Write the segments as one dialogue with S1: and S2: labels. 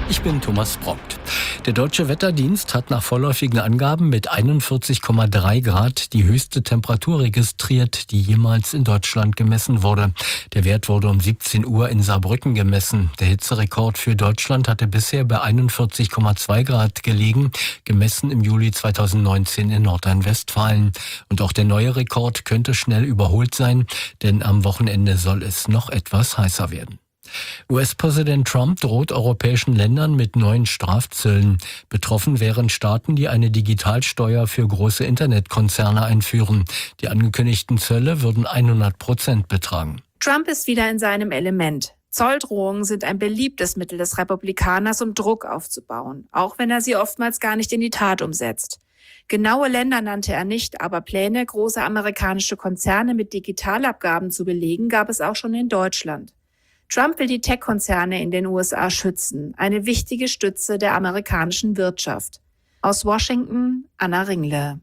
S1: Ich bin Thomas Brockt. Der Deutsche Wetterdienst hat nach vorläufigen Angaben mit 41,3 Grad die höchste Temperatur registriert, die jemals in Deutschland gemessen wurde. Der Wert wurde um 17 Uhr in Saarbrücken gemessen. Der Hitzerekord für Deutschland hatte bisher bei 41,2 Grad gelegen, gemessen im Juli 2019 in Nordrhein-Westfalen. Und auch der neue Rekord könnte schnell überholt sein, denn am Wochenende soll es noch etwas heißer werden. US-Präsident Trump droht europäischen Ländern mit neuen Strafzöllen. Betroffen wären Staaten, die eine Digitalsteuer für große Internetkonzerne einführen. Die angekündigten Zölle würden 100% betragen.
S2: Trump ist wieder in seinem Element. Zolldrohungen sind ein beliebtes Mittel des Republikaners, um Druck aufzubauen, auch wenn er sie oftmals gar nicht in die Tat umsetzt. Genaue Länder nannte er nicht, aber Pläne, große amerikanische Konzerne mit Digitalabgaben zu belegen, gab es auch schon in Deutschland. Trump will die Tech-Konzerne in den USA schützen, eine wichtige Stütze der amerikanischen Wirtschaft. Aus Washington, Anna Ringle.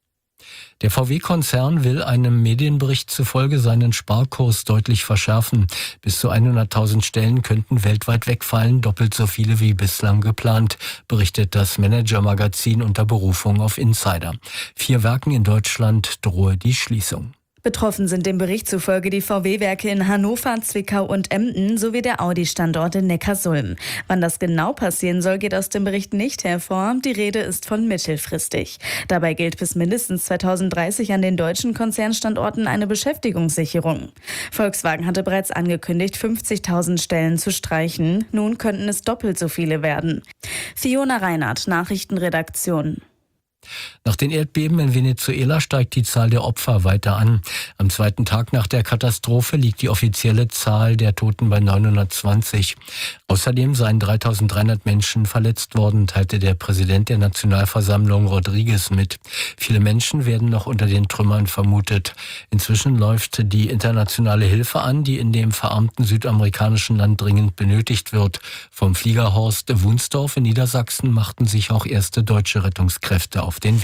S1: Der VW-Konzern will einem Medienbericht zufolge seinen Sparkurs deutlich verschärfen. Bis zu 100.000 Stellen könnten weltweit wegfallen, doppelt so viele wie bislang geplant, berichtet das Manager-Magazin unter Berufung auf Insider. 4 Werken in Deutschland drohe die Schließung.
S3: Betroffen sind dem Bericht zufolge die VW-Werke in Hannover, Zwickau und Emden sowie der Audi-Standort in Neckarsulm. Wann das genau passieren soll, geht aus dem Bericht nicht hervor. Die Rede ist von mittelfristig. Dabei gilt bis mindestens 2030 an den deutschen Konzernstandorten eine Beschäftigungssicherung. Volkswagen hatte bereits angekündigt, 50.000 Stellen zu streichen. Nun könnten es doppelt so viele werden. Fiona Reinhardt, Nachrichtenredaktion.
S1: Nach den Erdbeben in Venezuela steigt die Zahl der Opfer weiter an. Am zweiten Tag nach der Katastrophe liegt die offizielle Zahl der Toten bei 920. Außerdem seien 3.300 Menschen verletzt worden, teilte der Präsident der Nationalversammlung Rodriguez mit. Viele Menschen werden noch unter den Trümmern vermutet. Inzwischen läuft die internationale Hilfe an, die in dem verarmten südamerikanischen Land dringend benötigt wird. Vom Fliegerhorst Wunsdorf in Niedersachsen machten sich auch erste deutsche Rettungskräfte auf den Weg.